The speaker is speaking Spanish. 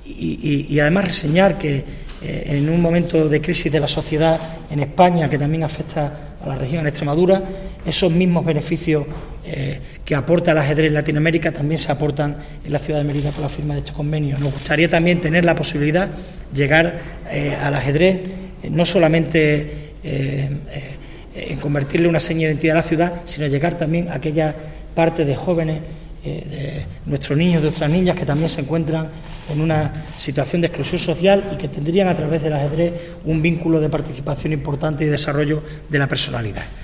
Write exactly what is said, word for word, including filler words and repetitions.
y, y, y además reseñar que eh, en un momento de crisis de la sociedad en España, que también afecta a la región, en Extremadura, esos mismos beneficios eh, que aporta el ajedrez en Latinoamérica también se aportan en la ciudad de Mérida con la firma de este convenio. Nos gustaría también tener la posibilidad de llegar eh, al ajedrez, eh, no solamente eh, eh, en convertirle una seña de identidad a la ciudad, sino llegar también a aquella parte de jóvenes, eh, de nuestros niños, de nuestras niñas, que también se encuentran en una situación de exclusión social y que tendrían a través del ajedrez un vínculo de participación importante y desarrollo de la personalidad.